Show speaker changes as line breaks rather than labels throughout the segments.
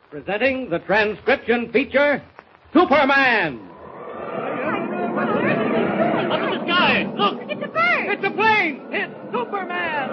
Presenting the transcription feature, Superman.
Up in the sky! Look!
It's a bird!
It's a plane! It's Superman!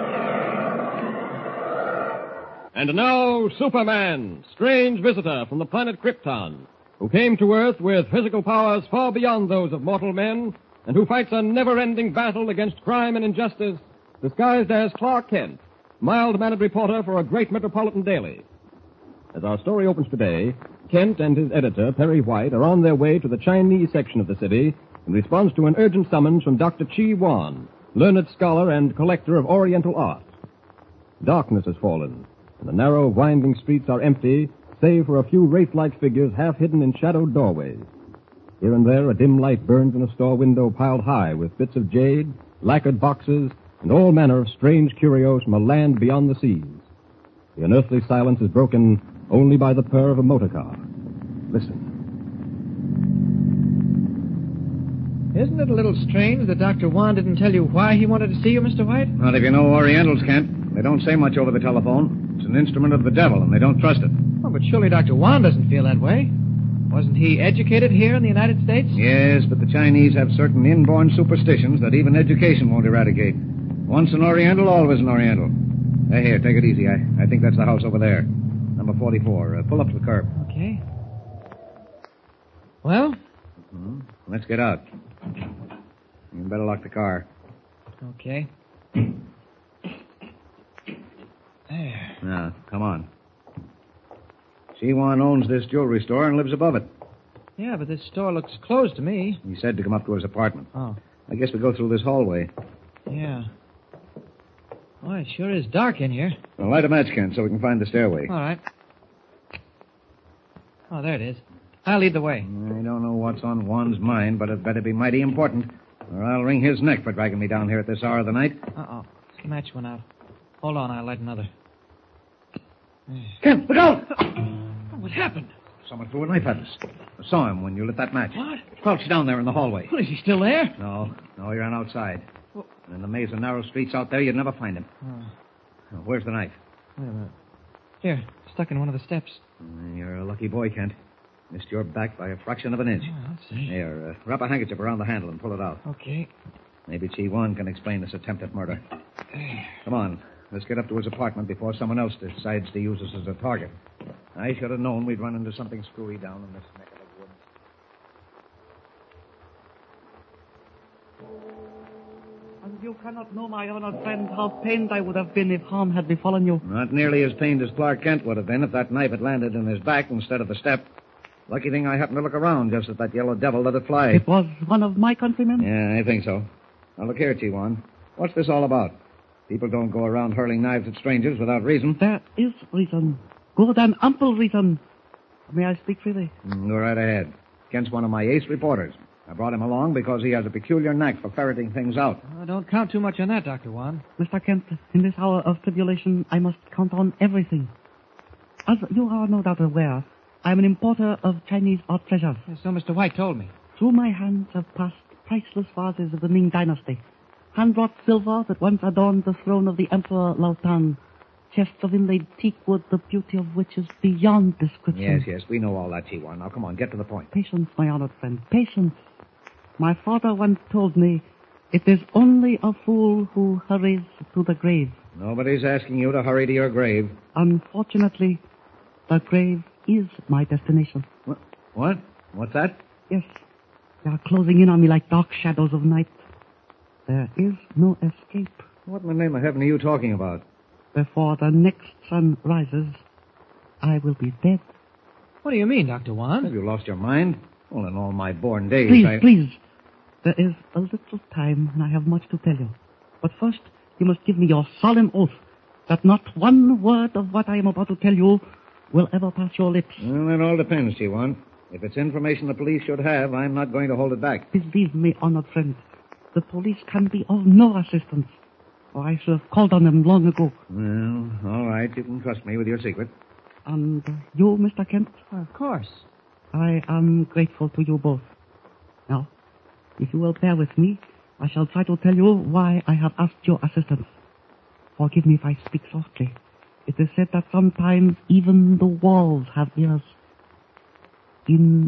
And now, Superman, strange visitor from the planet Krypton, who came to Earth with physical powers far beyond those of mortal men, and who fights a never-ending battle against crime and injustice, disguised as Clark Kent, mild-mannered reporter for a great metropolitan daily. As our story opens today, Kent and his editor, Perry White, are on their way to the Chinese section of the city in response to an urgent summons from Dr. Chi Wan, learned scholar and collector of Oriental art. Darkness has fallen, and the narrow, winding streets are empty, save for a few wraith-like figures half hidden in shadowed doorways. Here and there, a dim light burns in a store window piled high with bits of jade, lacquered boxes, and all manner of strange curios from a land beyond the seas. The unearthly silence is broken only by the purr of a motor car. Listen.
Isn't it a little strange that Dr. Wan didn't tell you why he wanted to see you, Mr. White?
Not if you know Orientals, Kent. They don't say much over the telephone. It's an instrument of the devil, and they don't trust it.
Oh, but surely Dr. Wan doesn't feel that way. Wasn't he educated here in the United States?
Yes, but the Chinese have certain inborn superstitions that even education won't eradicate. Once an Oriental, always an Oriental. Here, take it easy. I think that's the house over there. Number 44. Pull up to the curb.
Okay. Well?
Let's get out. You better lock the car.
Okay. There.
Now, come on. Chi-Wan owns this jewelry store and lives above it.
Yeah, but this store looks closed to me.
He said to come up to his apartment.
Oh.
I guess we go through this hallway.
Yeah. Oh, it sure is dark in here.
Well, light a match, Kent, so we can find the stairway.
All right. Oh, there it is. I'll lead the way.
I don't know what's on Wan's mind, but it better be mighty important, or I'll wring his neck for dragging me down here at this hour of the night.
Uh-oh. The match went out. Hold on, I'll light another.
Kent, look out!
Oh, what happened?
Someone threw a knife at us. I saw him when you lit that match.
What?
Crouched down there in the hallway.
Well, is he still there?
No, he ran outside. In the maze of narrow streets out there, you'd never find him. Now, where's the knife?
Wait a minute. Here, stuck in one of the steps.
You're a lucky boy, Kent. Missed your back by a fraction of an inch.
Oh, let's see.
Here, wrap a handkerchief around the handle and pull it out.
Okay.
Maybe Chi-Wan can explain this attempt at murder. Come on. Let's get up to his apartment before someone else decides to use us as a target. I should have known we'd run into something screwy down in this neck of the woods.
And you cannot know, my honored friend, how pained I would have been if harm had befallen you.
Not nearly as pained as Clark Kent would have been if that knife had landed in his back instead of the step. Lucky thing I happened to look around just as that yellow devil let it fly.
It was one of my countrymen?
Yeah, I think so. Now, look here, Chi-Wan. What's this all about? People don't go around hurling knives at strangers without reason.
There is reason. Good and ample reason. May I speak freely?
Go right ahead. Kent's one of my ace reporters. I brought him along because he has a peculiar knack for ferreting things out.
Don't count too much on that, Dr. Wan.
Mr. Kent, in this hour of tribulation, I must count on everything. As you are no doubt aware, I am an importer of Chinese art treasures.
So Mr. White told me.
Through my hands have passed priceless vases of the Ming Dynasty, hand-wrought silver that once adorned the throne of the Emperor Lao Tang, chests of inlaid teak wood, the beauty of which is beyond description.
Yes, we know all that, Chi-Wan. Now, come on, get to the point.
Patience, my honored friend, patience. My father once told me, it is only a fool who hurries to the grave.
Nobody's asking you to hurry to your grave.
Unfortunately, the grave is my destination.
What? What's that?
Yes. They are closing in on me like dark shadows of night. There is no escape.
What in the name of heaven are you talking about?
Before the next sun rises, I will be dead.
What do you mean, Dr. Wan?
Have you lost your mind? Well, in all my born days,
Please. There is a little time, and I have much to tell you. But first, you must give me your solemn oath that not one word of what I am about to tell you will ever pass your lips.
Well, that all depends, Chi-Wan. If it's information the police should have, I'm not going to hold it back.
Believe me, honored friend, the police can be of no assistance, or I should have called on them long ago.
Well, all right, you can trust me with your secret.
And you, Mr. Kent?
Of course.
I am grateful to you both. Now, if you will bear with me, I shall try to tell you why I have asked your assistance. Forgive me if I speak softly. It is said that sometimes even the walls have ears. In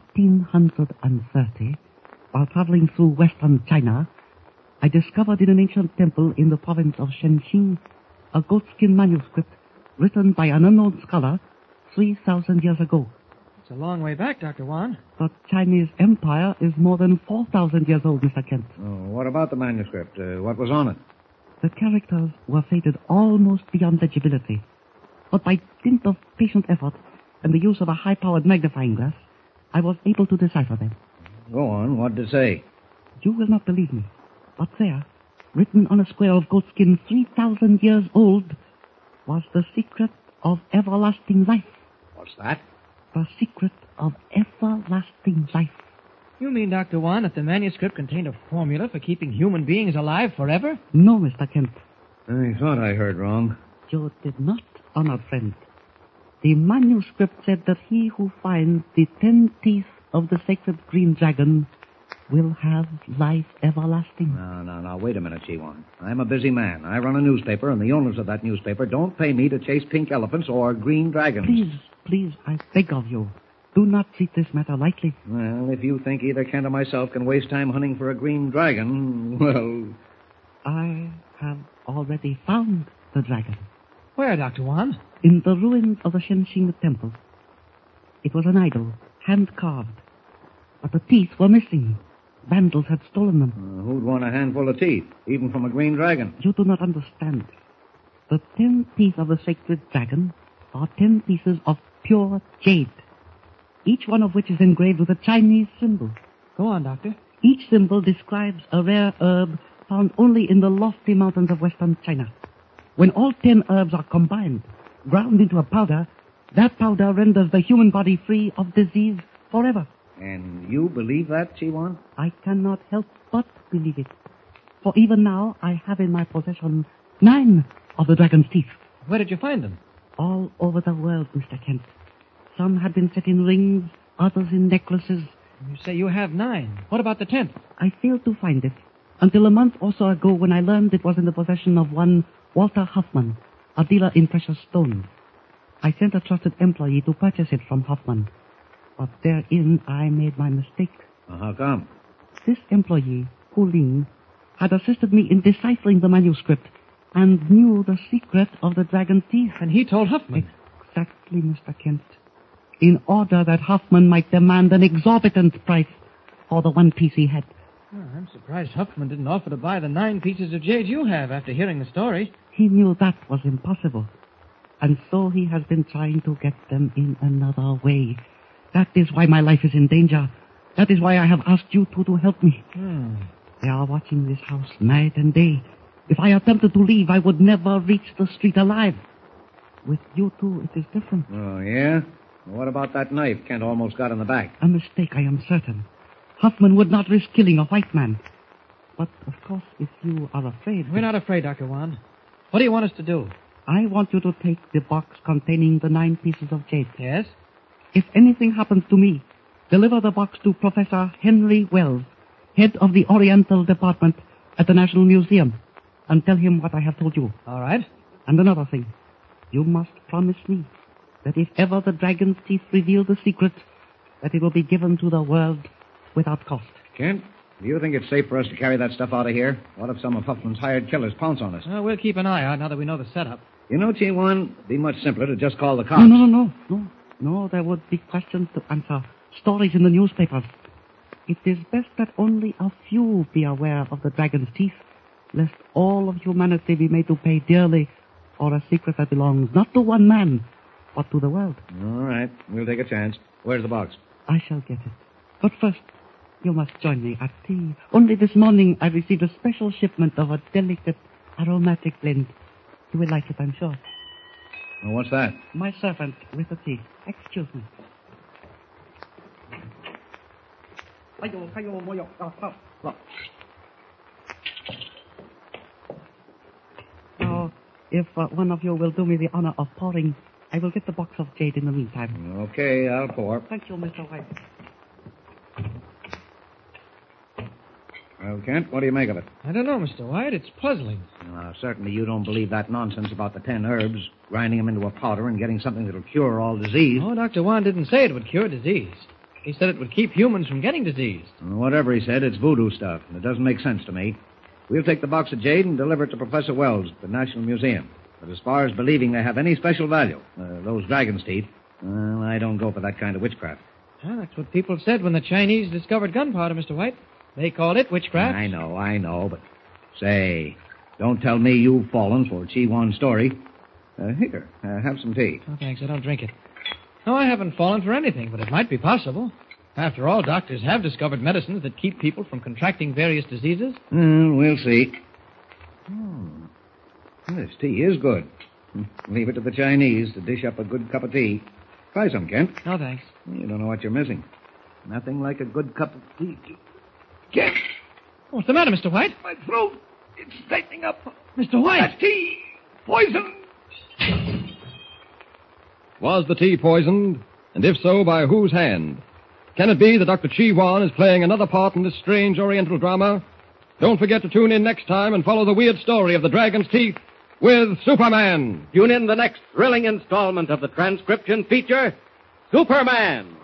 1930, while traveling through western China, I discovered in an ancient temple in the province of Shenxing a goatskin manuscript written by an unknown scholar 3,000 years ago.
It's a long way back, Dr. Wan.
The Chinese Empire is more than 4,000 years old, Mr. Kent.
Oh, what about the manuscript? What was on it?
The characters were faded almost beyond legibility. But by dint of patient effort and the use of a high-powered magnifying glass, I was able to decipher them.
Go on. What did it say?
You will not believe me, but there, written on a square of goatskin 3,000 years old, was the secret of everlasting life.
What's that?
The secret of everlasting life.
You mean, Dr. Wan, that the manuscript contained a formula for keeping human beings alive forever?
No, Mr. Kent.
I thought I heard wrong.
You did not, honored friend. The manuscript said that he who finds the 10 teeth of the sacred green dragon will have life everlasting.
No. Wait a minute, Chiwan. I'm a busy man. I run a newspaper, and the owners of that newspaper don't pay me to chase pink elephants or green dragons.
Please, I beg of you, do not treat this matter lightly.
Well, if you think either Kent or myself can waste time hunting for a green dragon, well...
I have already found the dragon.
Where, Dr. Wan?
In the ruins of the Shenxing temple. It was an idol, hand-carved. But the teeth were missing. Vandals had stolen them.
Who'd want a handful of teeth, even from a green dragon?
You do not understand. The 10 teeth of the sacred dragon are 10 pieces of pure jade, each one of which is engraved with a Chinese symbol.
Go on, Doctor.
Each symbol describes a rare herb found only in the lofty mountains of western China. When all 10 herbs are combined, ground into a powder, that powder renders the human body free of disease forever.
And you believe that, Chiwan?
I cannot help but believe it. For even now, I have in my possession 9 of the dragon's teeth.
Where did you find them?
All over the world, Mr. Kent. Some had been set in rings, others in necklaces.
You say you have 9. What about the 10th?
I failed to find it until a month or so ago when I learned it was in the possession of one Walter Huffman, a dealer in precious stones. I sent a trusted employee to purchase it from Huffman. But therein I made my mistake.
How come?
This employee, Hu Ling, had assisted me in deciphering the manuscript and knew the secret of the dragon's teeth.
And he told Huffman.
Exactly, Mr. Kent. In order that Huffman might demand an exorbitant price for the one piece he had.
Oh, I'm surprised Huffman didn't offer to buy the 9 pieces of jade you have after hearing the story.
He knew that was impossible. And so he has been trying to get them in another way. That is why my life is in danger. That is why I have asked you two to help me. They are watching this house night and day. If I attempted to leave, I would never reach the street alive. With you two, it is different.
Oh, yeah? What about that knife Kent almost got in the back?
A mistake, I am certain. Huffman would not risk killing a white man. But, of course, if you are afraid...
We're not afraid, Dr. Wan. What do you want us to do?
I want you to take the box containing the 9 pieces of jade.
Yes?
If anything happens to me, deliver the box to Professor Henry Wells, head of the Oriental Department at the National Museum, and tell him what I have told you.
All right.
And another thing, you must promise me that if ever the dragon's teeth reveal the secret, that it will be given to the world without cost.
Kent, do you think it's safe for us to carry that stuff out of here? What if some of Huffman's hired killers pounce on us?
We'll keep an eye out now that we know the setup.
You know, T1, it'd be much simpler to just call the cops.
No, there would be questions to answer, stories in the newspapers. It is best that only a few be aware of the dragon's teeth, lest all of humanity be made to pay dearly for a secret that belongs not to one man, but to the world.
All right, we'll take a chance. Where's the box?
I shall get it. But first, you must join me at tea. Only this morning I received a special shipment of a delicate, aromatic blend. You will like it, I'm sure.
Well, what's that?
My servant with the tea. Excuse me. Now, if one of you will do me the honor of pouring, I will get the box of jade in the meantime.
Okay, I'll pour.
Thank you, Mr. White.
Well, Kent, what do you make of it?
I don't know, Mr. White. It's puzzling.
Now, certainly you don't believe that nonsense about the 10 herbs, grinding them into a powder and getting something that'll cure all disease.
Oh, Dr. Juan didn't say it would cure disease. He said it would keep humans from getting disease.
Whatever he said, it's voodoo stuff, and it doesn't make sense to me. We'll take the box of jade and deliver it to Professor Wells at the National Museum. But as far as believing they have any special value, those dragon's teeth, well, I don't go for that kind of witchcraft.
Well, that's what people said when the Chinese discovered gunpowder, Mr. White. They called it witchcraft.
I know, but say, don't tell me you've fallen for Chi Wan's story. Here, have some tea.
Oh, thanks. I don't drink it. No, I haven't fallen for anything, but it might be possible. After all, doctors have discovered medicines that keep people from contracting various diseases.
We'll see. This tea is good. Leave it to the Chinese to dish up a good cup of tea. Try some, Kent.
No, thanks.
You don't know what you're missing. Nothing like a good cup of tea. Kent!
What's the matter, Mr. White?
My throat. It's tightening up.
Mr. White!
That tea! Poison!
Was the tea poisoned? And if so, by whose hand? Can it be that Dr. Chi Wan is playing another part in this strange Oriental drama? Don't forget to tune in next time and follow the weird story of the dragon's teeth with Superman.
Tune in the next thrilling installment of the transcription feature, Superman.